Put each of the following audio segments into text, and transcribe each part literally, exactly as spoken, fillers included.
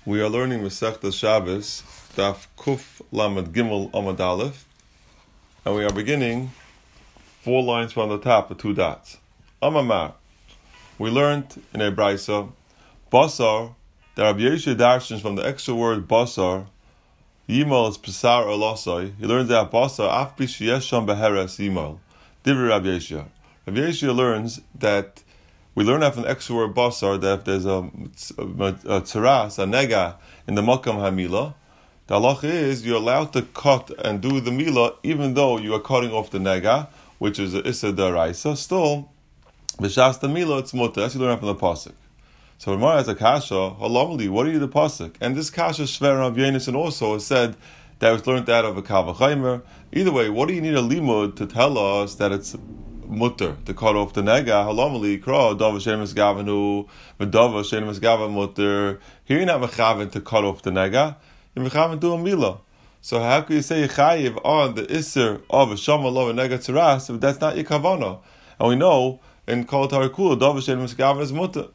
We are learning Masechtas Shabbos, Daf Kuf Lamed Gimel Amud Aleph, and we are beginning four lines from the top with two dots. Amamar, we learned in a Brisa, Basar, that Rabbi Yeshua darshans from the extra word Basar, Yimal is Pesar or Losai. He learns that Basar, Af Bishiyesham Beheres Yimal, Divri Rabbi Yeshua. Rabbi Yeshua learns that we learn that from the extra word basar that if there's a, a, a tzaras, a nega in the makam hamila, the halacha is you're allowed to cut and do the mila even though you are cutting off the nega, which is the issa daraisa. Still, b'shas the mila it's mutter. That's you learn from the pasuk. So Gemara has a kasha. Halamli, what are you the pasuk? And this kasha shver Rav Yonasan also has said that it was learned out of a kal v'chaimer. Either way, what do you need a limud to tell us that it's mutter to cut off the nega? Halamali kra dava shenemis gavanu v'dava shenemis gavan mutter. Here you're not mechaven to cut off the nega. You're mechaven to a mila. So how can you say yechayiv on the iser of a shama lo nega tzaras if that's not your kavana? And we know in kol tarikula dava shenemis gavan is mutter.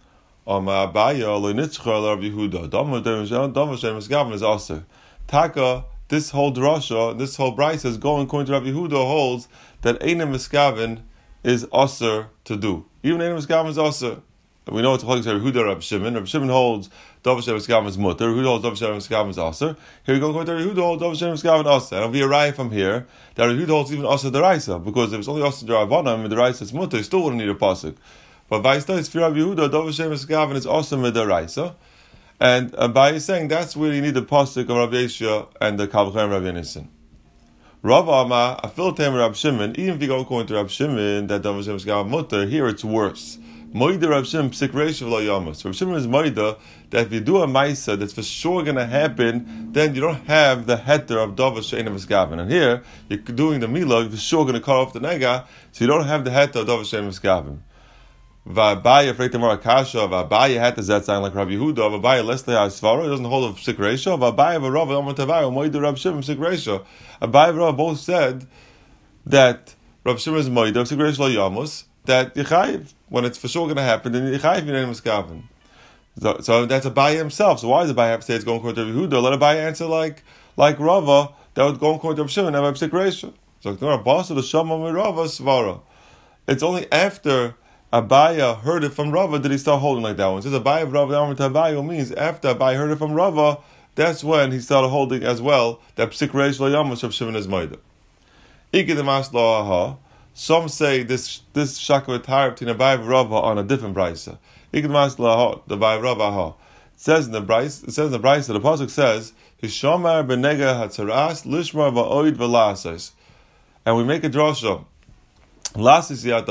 Ama abaya lo nitzcha lo Rav Yehuda dava shenemis gavan is aser. Taka. This whole drasha, this whole brisa is going according to Rav Yehuda holds that Einem Miskaven is aser to do. Even Einem Miskaven is aser. We know it's Rav Yehuda, Rav Shimon. Rav Shimon holds Davar Shem Miskaven is mutter. Rav Yehuda holds Davar Shem Miskaven is aser. Here we go according to Rav Yehuda holds Davar Shem Miskaven aser. And it'll be a raya from here that Rav Yehuda holds even aser deraisa, because if it's only aser deravana and deraisa is mutter, you still wouldn't need a pasuk. But vice versa, for Rav Yehuda, Davar Shem Miskaven is aser deraisa. And uh, by saying that's where you need the pasuk of Rabbi Yeshua and the kal v'chaimer Rav Yonasan. Rav Ama, I feel time Rav Shimon. Even if you go according to Rav Shimon that Davar Shem Miskaven mutter, here it's worse. Moida Rav Shimon psik reisha v'lo yamas. Rav Shimon is moida that if you do a ma'isa that's for sure going to happen, then you don't have the heter of Davar She'enim Miskaven. And here you're doing the milah, you're for sure going to cut off the nega, so you don't have the heter of Davar She'enim Miskaven. V'abaya freit amar kasha. V'abaya had to that sound like Rabbi Yehuda. V'abaya lesle ha'svara. It doesn't hold a psik reisha. V'abaya v'Rav amar tavayu moida Rav Shimon psik reisha. Abaya v'Rav both said that Rav Shimon is moida psik reisha lo yamus, that yichayiv when it's for sure going to happen, then yichayiv in Einem Miskaven. So, so that's Abaya himself. So why does Abaya have to say it's going according to Rabbi Yehuda? Let Abaya answer like like Rava that would go according to Rav Shimon and have a psik reisha. So the boss of the shama mirava svara. It's only after Abaya heard it from Rava did he start holding like that one. It says Abaya v'Rav amar tavayu means after Abaya heard it from Rava, that's when he started holding as well that psik reish lo yamas Rav Shimon is moida. Ikidemas lo aha. Some say this this shakav tar between Abaya v'Rava on a different brisa. Ikidemas lo aha the Abaya v'Rava aha. It says in the brisa. It says in the brisa. The pasuk says Hishamar benega hatzaras lishmar va'oid v'lasas, and we make a drasha. And the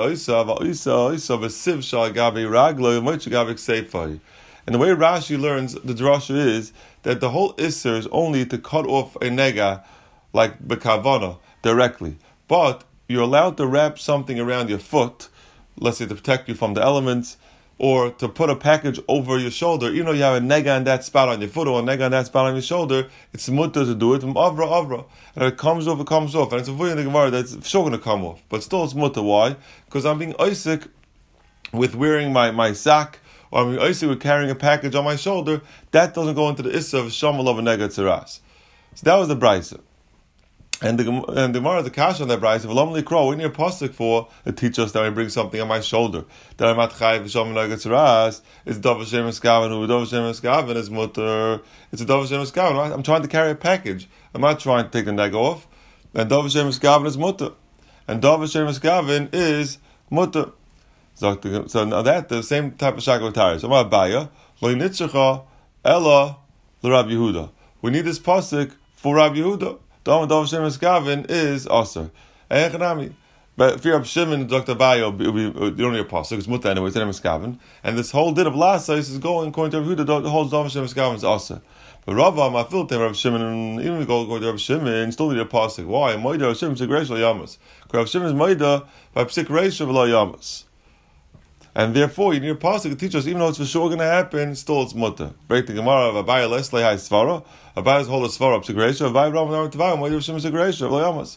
way Rashi learns the drasha is that the whole isser is only to cut off a nega, like bekavana, directly. But you're allowed to wrap something around your foot, let's say to protect you from the elements, or to put a package over your shoulder. Even though you have a nega on that spot on your foot or a nega on that spot on your shoulder, it's mutter to do it from avra avra. And it comes off, it comes off. And it's a void in the Gemara that's sure going to come off. But still it's mutter. Why? Because I'm being oisik with wearing my, my sack, or I'm being oisik with carrying a package on my shoulder. That doesn't go into the issa of shamal of a nega tzaras. So that was the brisa. And the and the Gemara, the kasha on that brayse, v'lom likro, we need a pasuk for to teach us that I bring something on my shoulder. That I'm not chayiv v'shom nega tzaras. It's davar shem miskaven, who davar shem miskaven is mutter. It's a davar shem miskaven. I'm trying to carry a package. I'm not trying to take the nega off. And davar shem miskaven is mutter. And davar shem miskaven is mutter. So, so now that the same type of shakav tires. So my baya lo nitzcha ella l'Rav Yehuda. We need this pasuk for Rav Yehuda. Davar Shem Miskaven is aser. But if you're Rav Shimon, Doctor Bayo, you don't need a pasuk. It's mutter anyway. It's Einem Miskaven, and this whole din of lasais is going according to Rav Yehuda. The whole Davar Shem Miskaven is aser. But Rava, I feel that Rav Shimon, even if you go according to Rav Shimon, still need a pasuk. Why? Moida Rav Shimon psik reish lo yamas. Because Rav Shimon is moida by psik reish lo yamas. And therefore, you need a pasuk to teach us, even though it's for sure going to happen, still it's mutter. Break the Gemara of Abaya Leslei Hai Svara. Abaya's whole Svara of Psik Reisha. Abaya Ram Ram Tavayim. Why do Hashem Psik Reisha? Lo Yamas.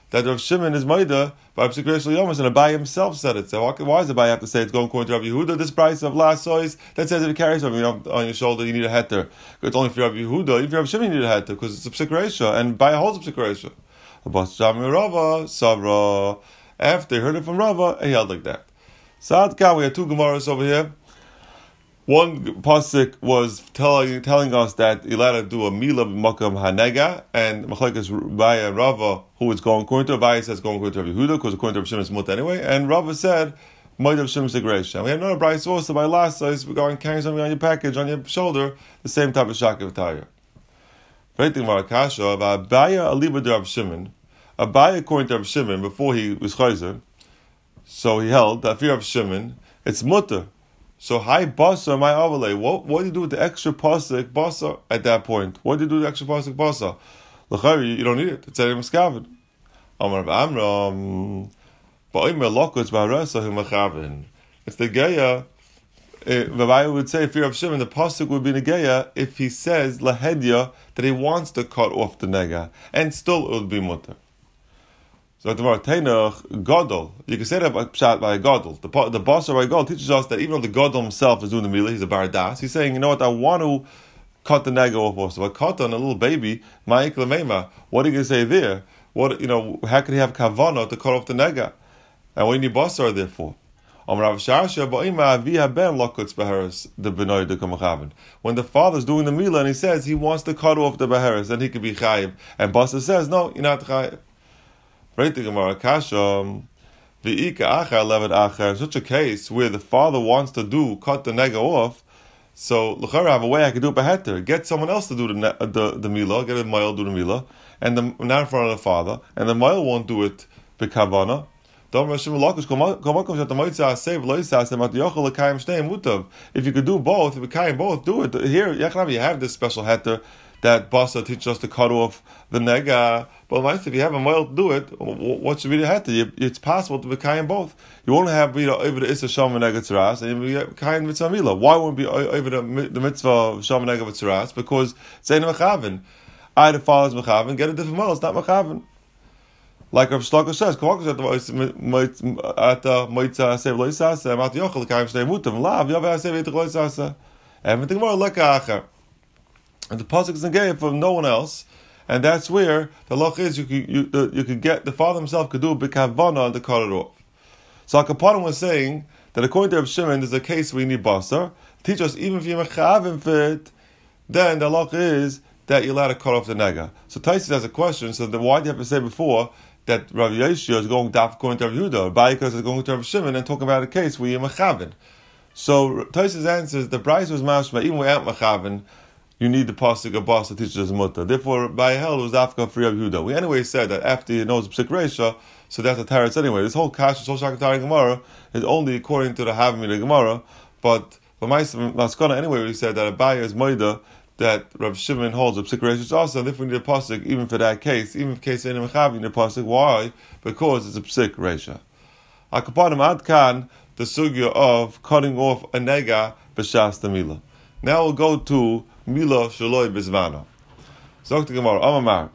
that Rav Shimon is Maida by Psik Reish L'Yomis, and Abai himself said it. So why does Abai have to say it's going according to Rav Yehuda? This price of last sois that says if you carry something on your shoulder, you need a heter. It's only for Rav Yehuda. If you have Shimon, you need a heter because it's a Psik Reish, and Abai holds a Psik Reish. Abbas Jami Rava Savra. After he heard it from Rava, he held like that. Sa'ad Khan, we had two Gemaras over here. One pasuk was telling telling us that you're allowed to do a milah b'makam hanega, and Machlekes Baya and Rava, who is going according to Baya says going according to Rav Yehuda, because according to Rav Shimon it's mut anyway, and Rava said might of Shimon segregation. We have another Bryce also by last size regarding carrying something on your package on your shoulder, the same type of shakiv tire. Waiting Marakasha about Baya aliba de Rav Shimon. Abaya according to Rav Shimon before he was chayzer, so he held that for Rav Shimon it's mutter. So, hi, basa, my overlay. What what do you do with the extra pasuk basa at that point? What do you do with the extra pasuk basa? L'chari, you don't need it. It's a miskaven. Amar Amram, ba'omer lokos ba'arasa hu mechaven. It's the geya. Rabbi would say, if you're of Shimon, the pasuk would be negeya if he says lahedya that he wants to cut off the nega, and still it would be mutter. So the Marteinach Gadol, you can say that by pshat by Gadol. The the boss of Gadol teaches us that even though the Gadol himself is doing the milah, he's a baradas. He's saying, you know what, I want to cut the nega off also. But cut on a little baby, ma'ik lemema. What are you going to say there? What you know? How could he have kavana to cut off the nega? And what do you need basar there for? When the father's doing the milah and he says he wants to cut off the baharis, then he could be chayiv. And Basa says, no, you're not chayiv. Right, the Gemara Kasha, the Ika Achar Levet Achar. In such a case where the father wants to do cut the nega off, so l'chara have a way I could do it by heter. Get someone else to do the the the milah, get a male do the milah, and the not in front of the father, and the male won't do it b'kavana. If you could do both, if you can both do it here, you have this special heter that Basa teaches us to cut off the nega. But if you have a male to do it, what should be the heter? It's possible to be kain both. You won't have you know over the issa shama nega tzaras, and you be kain mitzvah milah. Why won't it be over the, the mitzvah shama nega tzaras? Because it's ain't mechaven. Either father's mechaven, get a different male. It's not mechaven. Like Rav Shlaka says, "Kavakos at the at the moitza sev loisasa amat yochel kain shnei mutam lav yav sev etich loisasa." Everything more like acher. And the pasuk is negay from no one else. And that's where the loch is. You could you, you could get the father himself could do a b'kavana to cut it off. So Akapanim was saying that according to Rav Shimon, there's a case where you need basar. Teach us even if you're mechavim fit, then the loch is that you're allowed to cut off the nega. So Taisus has a question. So then why do you have to say before that Rav Yeshua is going daf according to Rav Yehuda, Baikas is going to Rav Shimon and talking about a case where you're mechavim? So Taisus answers the price was mashma even without mechavim. You need the pasuk of Bas that teaches us mutter. Therefore, by hell, it was Afka for Rav Yehuda. We anyway said that after he knows Psik Reisha, so that's a teretz anyway. This whole kash, this whole shakatari Gemara is only according to the Havamina Gemara, but for my Maskana anyway, we said that Abaya is Moida, that Rav Shimon holds a Psik Reisha also, and if we need a pasuk, even for that case, even if case ain't a Mechav, we need a pasuk. Why? Because it's a Psik Reisha. Akapanim Adkan, the sugya of cutting off a nega b'shas the milah. Now we'll go to Mila Shaloi Bizmano. Zok the Gemara, Amamar.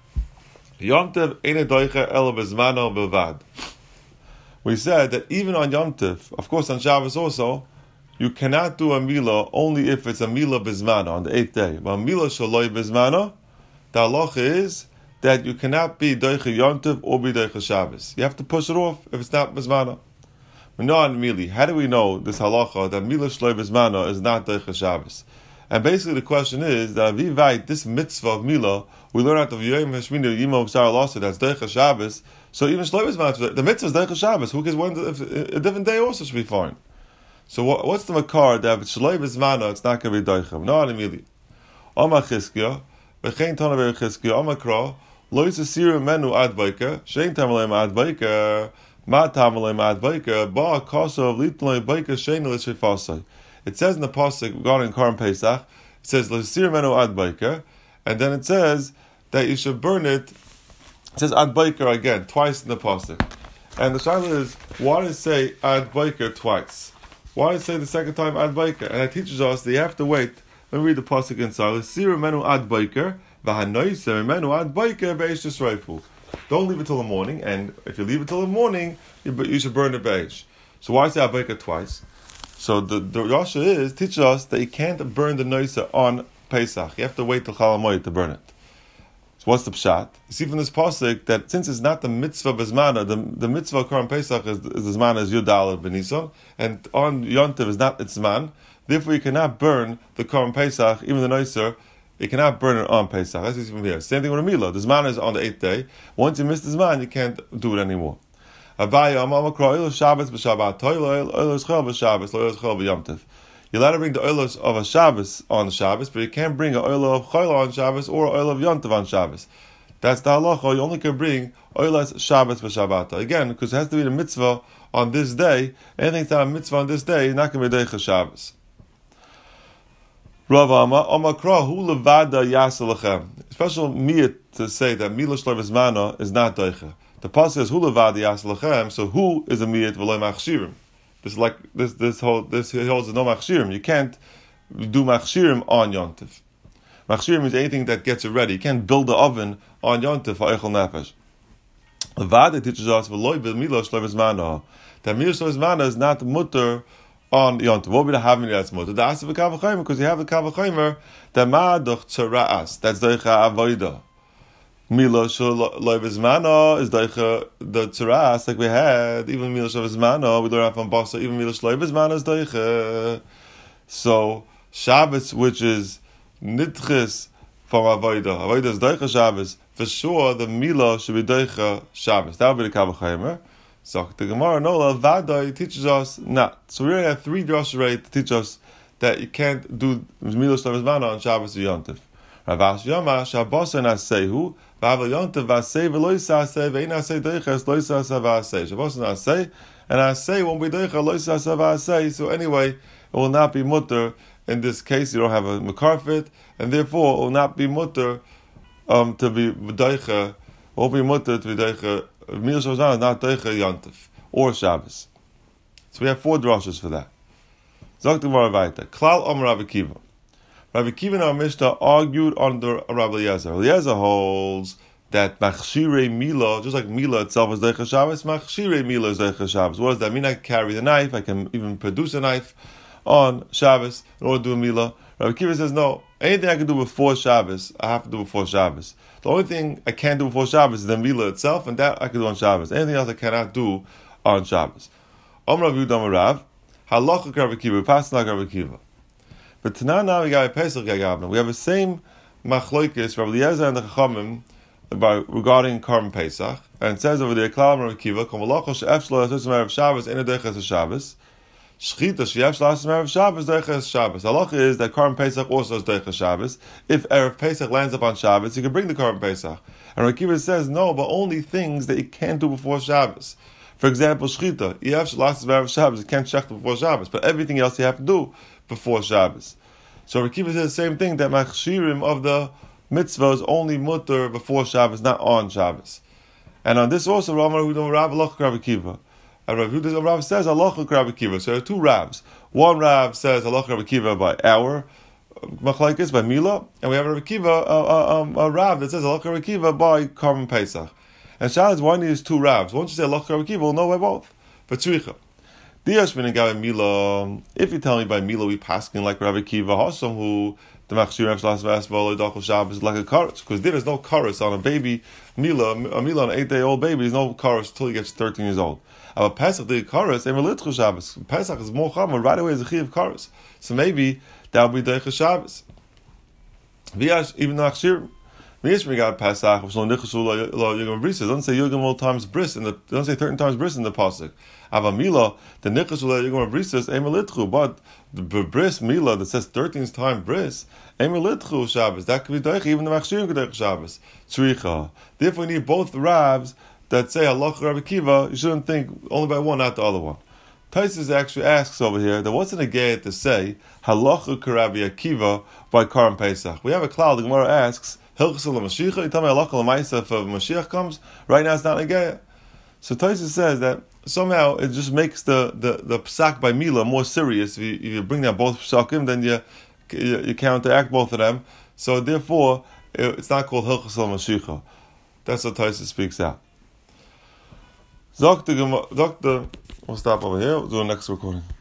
Yom Tov Eine Doiche Ela Bizmano Bilvad. We said that even on Yom Tov, of course on Shabbos also, you cannot do a Mila only if it's a Mila Bizmano on the eighth day. But Mila Shaloi Bizmano, the halacha is that you cannot be Doiche Yom Tov or be Doiche Shabbos. You have to push it off if it's not Bizmano. Mili. How do we know this halacha that Mila Shaloi Bizmano is not Doiche Shabbos? And basically the question is that Vivait, this mitzvah of Mila, we learn out of Yom Hashmini Yimov Sarah also, that's Deicha Shabbos. So even Shlomo Bizmano, the mitzvah is Deicha Shabbos. Who cares when a different day also should be fine. So what, what's the makar that if it's Shlomo Bizmano, it's not going to be Deicha? No, immediately. Oma Chizkiya, V'chein Tona V'chein Chizkiya, Oma Kra, Lo Yisasiru Menu Ad Baika, Shein Tamalem Ad Baika, Ma Tamalem Ad Baika, Ba Kasa of Litloi Baika Shein L'Shefasai. It says in the pasuk regarding Karim Pesach, it says l'sir menu ad baker, and then it says that you should burn it. It says ad baker again twice in the pasuk, and the shaila is why does it say ad baker twice? Why does it say the second time ad baker? And it teaches us that you have to wait. Let me read the pasuk inside. L'sir menu ad baker v'hanoyser menu ad baker beish yisreifu. Don't leave it till the morning, and if you leave it till the morning, you, you should burn the beige. So why is that Abayka twice? So the, the Rasha is, teach us that you can't burn the noisa on Pesach. You have to wait till Chol Hamoed to burn it. So what's the pshat? You see from this pasuk that since it's not the mitzvah bezmana, the, the mitzvah Korban Pesach is, is the zman is Yudal B'Nisan, and on Yontiv is not its zman. Therefore, you cannot burn the Korban Pesach, even the noiser. You cannot burn it on Pesach. That's what you see from here. Same thing with a Milah. The zman is on the eighth day. Once you miss the zman, you can't do it anymore. Abaya Amamakra Oilos Shabbos b'Shabbat Toilo Oilos Chol b'Shabbos Oilos Chol b'Yomtiv. You're allowed to bring the oilos of a Shabbos on the Shabbos, but you can't bring an oil of Chol on Shabbos or an oil of Yontiv on Shabbos. That's the halacha. You only can bring oilos Shabbos b'Shabbat. Again, because it has to be the mitzvah on this day. Anything that's not a mitzvah on this day, you're not going to be deicha Shabbos. Rav Amma Omakra Hu Levada Yasalachem. Special miyat to say that Milah Shlovis Mana is not deicha. The pasuk says Hu Levada Yasalachem, so who is a miyat v'loy machshirim? This is like this. This whole this holds no machshirim. You can't do machshirim on yontif. Machshirim is anything that gets it ready. You can't build the oven on yontif for eichel nefesh. The Vada teaches us v'loy b'milah shlovis mana that milah shlovis mana is not mutter on yontif. What would be the having that's mutter? The asav kavachaymer because you have the kavachaymer that ma'adoch tzaraas. That's deicha avoida. Mila Shaloy Bizmano is like the Tzaras, like we had, even Mila Shaloy Bizmano, we learn from Basa, even Mila Shaloy Bizmano is Deicha. So, Shabbos, which is Nitchis from Avodah, Avodah is Deicha Shabbos, for sure the Mila should be Deicha Shabbos. That would be the Kavachamer. So, the Gemara Nola, Vadai teaches us not. So, we already have three droshes to teach us that you can't do Mila Shaloy Bizmano on Shabbos or Yontif. Ravash Yoma, Shabbos and Asehu, Vavel Yontav Vasei Veloisa Asei Vein Asei Deiches Loisa Asava Asei. Shabbos and Asei, and Asei won't be Deicha Loisa Asava Asei. So anyway, it will not be mutter. In this case, you don't have a mekarfit, and therefore it will not be mutter um, to be Deicha. Won't be mutter to be Deicha. Mil Shabbos is not Deicha Yontav or Shabbos. So we have four droshes for that. Zok Gemara Vayta. Klal Om Rabbi Kiva. Rabbi Kiva and our Mishnah argued under Rabbi Eliezer. Eliezer holds that Machshirei Mila, just like Mila itself is Deicha Shabbos, Machshirei Mila is Deicha Shabbos. What does that mean? I can carry the knife, I can even produce a knife on Shabbos in order to do a Mila. Rabbi Kiva says, no, anything I can do before Shabbos, I have to do before Shabbos. The only thing I can't do before Shabbos is the Mila itself, and that I can do on Shabbos. Anything else I cannot do on Shabbos. Om Rav Yudam Rav, Halacha Rabbi Kiva, Pasna Rabbi Kiva. But tonight now we got a Pesach Gagabna. We have the same machloikis Rabbi Eliezer and the Chachamim about regarding Korban Pesach, and it says over there, Klal Rabbi Kiva, Kom V'locho she'ef shlo yasos erev Shabbos ena deiches Shabbos, Shchita she'ef shlo yasos erev Shabbos deiches Shabbos. Halacha is that Korban Pesach also is deiches Shabbos. If erev Pesach lands up on Shabbos, you can bring the Korban Pesach. And Rabbi Kiva says no, but only things that you can't do before Shabbos. For example, Shchita, Yef shlo yasos erev Shabbos, you can't shecht before Shabbos, but everything else you have to do before Shabbos. So Rabbi Kiva says the same thing, that machshirim of the mitzvah is only mutter before Shabbos, not on Shabbos. And on this also, Rav Rav Rav Rabbi Kiva. And Rav Rav says halacha Rabbi Kiva. So there are two Ravs. One Rav says halacha Rabbi Kiva by our machlekes, by Mila, and we have Rabbi Kiva, uh, um, a Rav that says halacha Rabbi Kiva by Korban Pesach. And Shabbos, one needs two Ravs. Once you say halacha Rabbi Kiva, we'll know by both. But tzricha. If you tell me by Mila we paskin like Rabbi Kiva, Hasam who the machshir shlas vasbal or Shabbos is like a chorus, because there is no chorus on a baby Mila, a Mila on an eight-day-old baby. There's no chorus until he gets thirteen years old. Our Pesach the chorus and Melitchu Shabbos. Pesach is more common right away as a chiv chorus. So maybe that would be Deicha Shabbos. Even the machshir. We got Pesach. Don't say Yugam times bris in the. Don't say thirteen times bris in the pasuk. Ava Mila the Nichas Yugam brisas emelitchu, but the bris Mila that says thirteen times bris emelitchu Shabbos. That could be Deicha. Even the Machshir could Deicha Shabbos. Tzricha. Therefore, we need both Ravs that say Halacha Rabbi Kiva. You shouldn't think only by one, not the other one. Taisus actually asks over here that what's in a gate to say Halacha Rabbi Akiva by Korban Pesach. We have a cloud. The Gemara asks. Hilchas Mashiach, you tell me halacha l'maisa if Mashiach comes, right now it's not a geya. So Tosfos says that somehow it just makes the, the, the psak by Mila more serious. If you, if you bring down both psakim, then you, you, you counteract both of them. So therefore, it's not called Hilchas Mashiach. That's what Taisa speaks out. Zok the, we'll stop over here. We'll do the next recording.